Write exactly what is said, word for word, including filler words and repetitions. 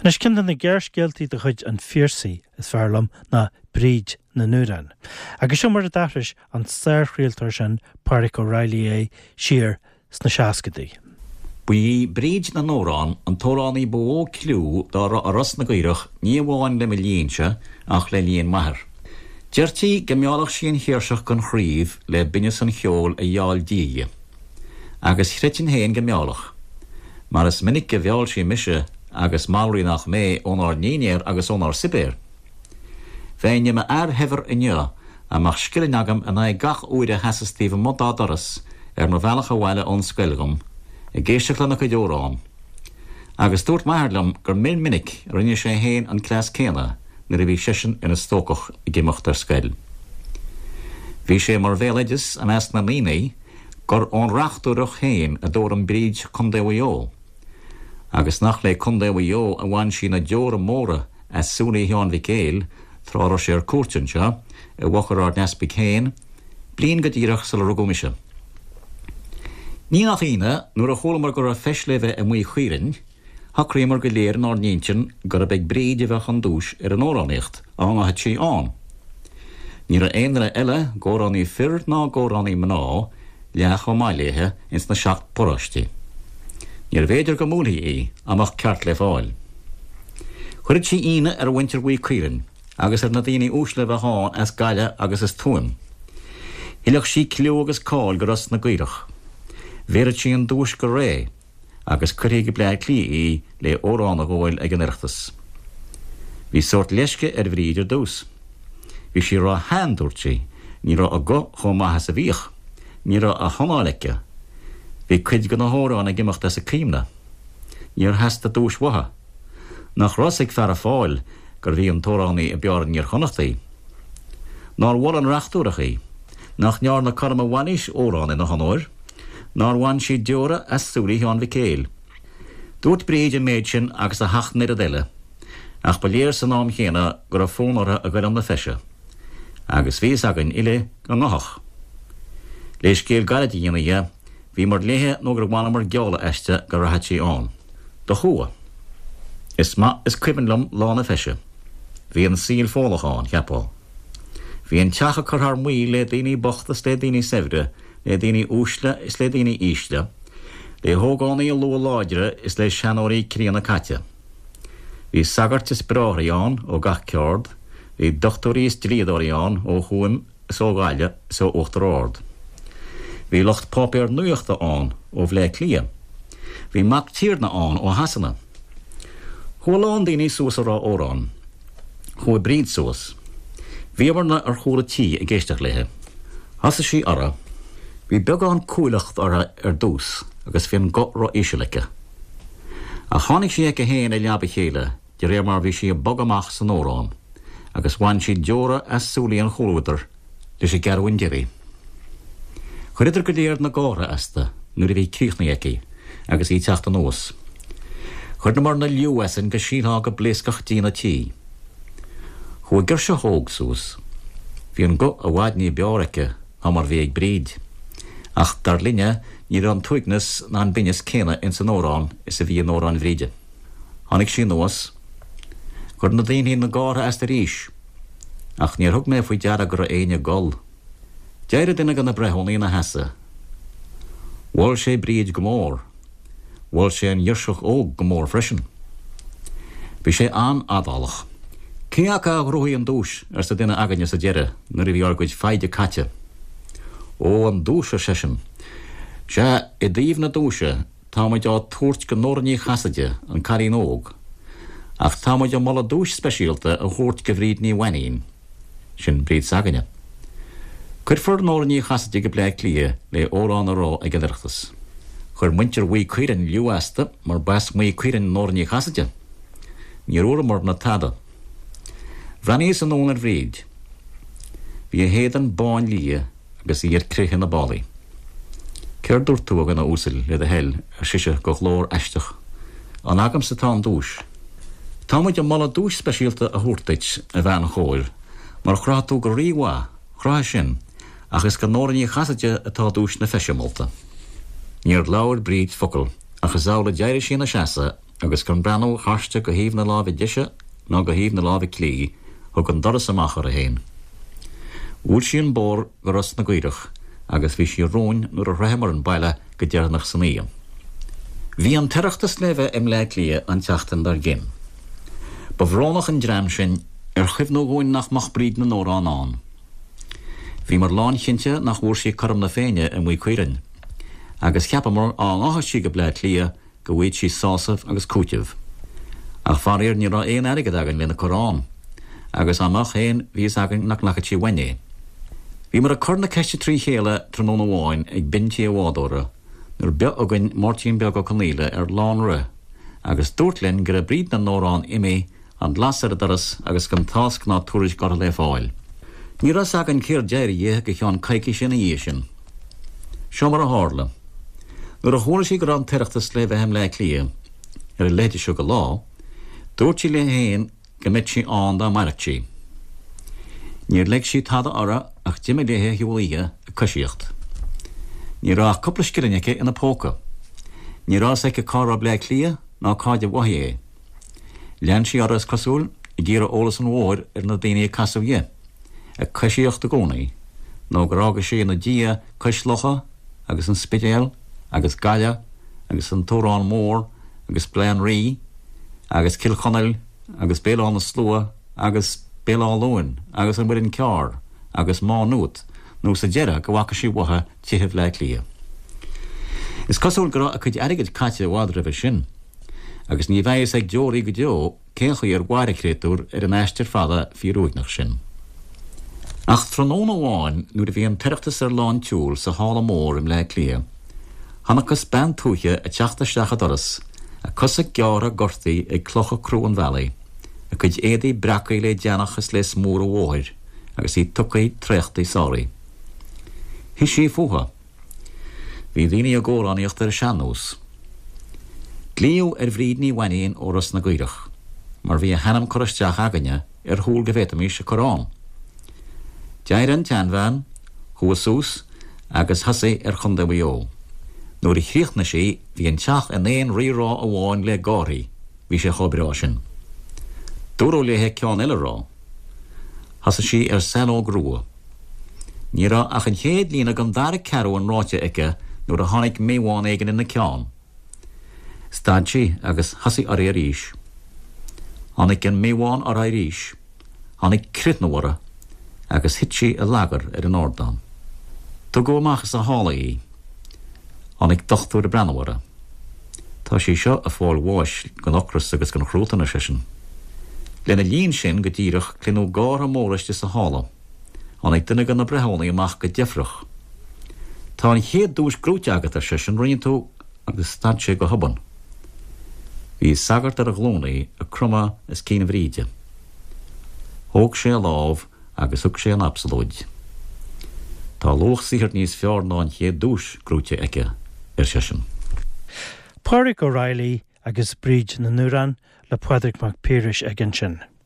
Nes cinnte na gearcéaltaí de chuid an fíorsaí is fearlam na bríd na nuaran. Agus seo mar a dafris an stairchrialtar sin Pádraig O'Reilly é siar sna seascadaí. Bhí bríd na nórán an tóránaí bó clú dar a ras na gaiirech ní bháin le milíonse ach le líon maithir. Deirtí go meállach síon hiarseach gon chríomh le bine san cheol a dheáil díige. Agus chreitin héin go meállach. Mar is minic go bheáil sí mise agus máirí nach mé ónar nínéir agus ónar sibéir. Bhein me ar hever inne amach skillin agam an é gach uide hesas tífa modá doras ar na bhealach a bhile ón scoilgum i géisteach lena go deórán. Agus dúirt mairlam gur mil minic rinne sé héin an clás céna na bhí sisin ina stócach i gimocht ar scoil. Bhí sé mar bhéleidir an as na línaí gur ón rachtúrach héin a dór an bríd chundéhajó. Agus nach le chundéhajó a bhain sí na deóra móra as súnaí heán bhí céil trára sé ar cuairtin se a bhachar ar nespi céin, blin go díreach sal rugumise. Ní nach ine, nuair a cholamar gur a feisleibh a mui chuirin, hacrémar go léir ná níintin gur a beag bríd a bheith an dúis ar an óráníocht a hangathe sí an. Ní a éanra eile góránaí fir ná góránaí mná leach ó mailéthe ins na seacht porastí. Níor féidir go múlaí í amach ceart le fáil. Chuirid sí ine ar winter mui chuirin, agus ar na daoine úsle bheith háin as gaile agus is tuam. Hileach sí clú agus cáil go ras na gaiirech. Bhéad sí an dúis go ré, agus chuirtí go bleid clí í le órán a ghóil ag an ireachtas. Bhí sort leisce ar bhríidir dús. Bhí sí rá handúirtí, ní rá a go chomh maithas a bhíoch, ní rá a thonáileice. Bhí cuid go na hórán a gimimecht as a críomna. Níor heasta dúis watha. Nach rosig fear a fáil gur bhí an tóránaí a bearan níor chonachtaí. Nar bhil an reachtúrachaí, nach near na carma bhainís órán in na hanóir, nar bhain sí deora as súlaí heán bhí céil. Dúirt bríd a méid sin agus a hacht nid a deile, ach ba léir san nám chéna gur a fónara a gcuil an na feise, agus bhí agan ile go ngachach. Leis céil gaiile dhéanaige, bhí mar léthe nó gur bhhaine mar geála eiste gur a sí an. Do chua. Is ma is cuibanlam lá na feise. Bhí an síl fólachán, cheapáil. Bhí an teacha chur muí le daoine bochtas le daoine sevre, le daoine úsle is le daoine ísle, le thógánaí a lua láidere is le seanóirí críanna caite. Bhí sagart is bráthraíán ó gach ceard, bhí dochtóirí is dríadóiríán ó chuim is ó gáile is ó uachtar ord. Bhí locht pápéir nuachta an ó bhlé clia. Bhí mac tíirna an ó hasanna. Chóláin daoine suas a rá órán. Chua bríd suas. Bhí marna ar chóla tí a géisteach léthe. Hasa sí ara. Bhí beagán cúlacht ara ar dús agus bhíon go rá éisileice. A tháinig sí ag a héin a leaba chéile, de réir mar bhí sí a bogamach san órán, agus bhain sí deora as súlaí an chólaútar leis i garhain deirí. Chuidir go léir na gára asta, nuair a bhí críochna eici, agus í teachta nóos. Chuir na mar na liúhasan go síá go bléscach dína tí. Chua gur se hóg sús. Bhí an go a bhaidní beáracha a mar bhí ag bríd. Ach dar linne ní an tuignas ná an bines céna in san órán is a bhí an órán bhríide. Tháinig sí nóos. Chuir na daoine na gára as a ríis. Ach níor thug mé faoi deara gur aine gol. Deire duine gan na brethónaí na heasa. Bhil sé bríd go mór. Bhil sé an dhiirseach óg go mór freisin. Bhí sé an adálach. Cíacha rúthaí an dúis ar sa duine aganne sa deire nuair a bhí orgóid feide caite. Ó an dúise sesin. Se i dtíomh na dúise tá muid á tuairt go nóraní chasaide an carín óg. Ach tá muid á mala dúis speisialta a thuairt go bhríd ní bhainaín. Sin bríd saganne. Cuir for nóraní chasaide go bléid clia le órán a rá ag an ireachtas. Chuir muintir mhaí cuireann liúasta mar bas mhaí cuireann nóraní chasaide. Ní uair mar na tada. Bhreaníos an ón ar bhríd. Bhí a héad an báin lia agus iad cruthe na bálaí. Ceir dúirt tú gan na úsil le a hell ar siise go chlór eisteach. An agam sa tá an dúis. Tá muid an mala dúis speisialta a thuirteit a bhean chóir, mar chrá tú go ríomhá, chrá sin, ach is go nóraní chasaide atá dúis na feisiamolta. Níor láir bríd focail, ach is ála deirir sin na seasa agus gon brenn chaiste go híomh na lábh deise ná go híomh na lábh clí thug an doras amach ar a héin. Úr sí an bór go ras na gcuireach agus bhí sí róin nuair a réimar an baile go dearnach san íon. Bhí an teachtas leh im le lia an teachtain dar gin. Ba bhránach an dream sin ar chuimhnó ghóin nach mach bríd na nórán an. Bhí mar lán chinnte nach bhúr sí chum na féine i mú cuirin, agus ceapamar an áthas sí go le lia go bhfuid sí sásamh agus cúteamh. Ach farir ní ra éon aige agan lena Corán, agus amach éon bhís agan nach lechad sí waine. Bhí mar a chur na ceiste trí chéile tróna bháin ag bintí a bhádóra, nuair be agan Martin beag go Conile ar lán ru, agus dúirtlinn gur a bríd na nórán imi an lasar a daras agus gan tasc ná túris gar le fáil. Ní ras agan céir déir dhé go cheán caiici sin a dhé sin. Seo mar a hála. Nuair a thóra sí gur an teachtas le bheith le lia ar a léite seo go lá, dúirt sí le héin go mit sí an dá maireach sí. Níor le sí tada ara ach diime léthe hiúlaíthe a cosíocht. Ní rá coppla scirineice ina póca. Ní rá ag cá le lia ná cáide bhaí é. Lean sí aras cosúil i ggéar ólas an mhór ar na daine casúhé, a cosíocht a gcónaí, nó gur ága sé na dia coslocha agus an spidéal, agus gaile, agus an tórán mór, agus blean rí, agus cilchonil, agus béán na slua, agus béán luin, agus an bhuiin cear, agus má nuat, nó sa deire go bhacha sí wathe títheh le lia. Is cosúil go a chuid aigid caite bhád a bheith sin, agus ní bheith ag deorí go deo céchaí ar bhairecréúr ar an eistir fada fíúignach sin. Ach tróna bháin nuair a bhí an teachtas ar lán túúil sa hála mór im le lia, Hanachas ben túthe a teachtasteach a doras, a cosa geara gortaí ag clocha Crúan Valley, a chuid éadaí bracaí le deanachas les mór a bhóir, agus í tucaí trechtaí sáraí. Hí sí fuha. Bhí daoine a ggóráníocht ar a seanús. Glíú ar bhríd ní bhaíonn óras na gcuireach, mar bhí a henam choristeach aganne ar thúil go bhétamís a Corán. Deir an teanmhain, thuasús, agus thosaí ar chunda bhío. Nuair i chríochna sí, bhí an teach an éon rirá a bháin le gáirí, bhí sé chobrá sin. Dúró léthe ceán eile rá. Thosa sí ar seló grua. Ní rá ach an chéad lína gan dar ceú an ráte aice nuair a tháinig méháin éigen ina ceán. Stad sí agus thosaí ar a ríis. Tháinig an méháin ar a ríis. Tháinig critnahara, agus hit sí a lagar ar an ordan. Tá go amachchas a hála í. Tháinig dochtúir a brennhara. Tá sí seo a fáil bháis gan ochras agus gan chrútainna sin. Lena líon sin go dtíireach clinú gár a móraiste sa hála. Tháinig duine gan na brethónaí amach go defrach. Tá an chéad dúis grúte agat ar sin rion tú agus stad sé go haban. Bhí sagart ar a glónaí a cruma is cína bhríide. Thóg sé a lábh agus thug sé an absolúid. Tá loch sichart níos fear ná an chéad dúis grúte aice ar sin. Pádraig O'Reilly agus bríd na Nuaran le Pádraig Mac Piarish agin sin.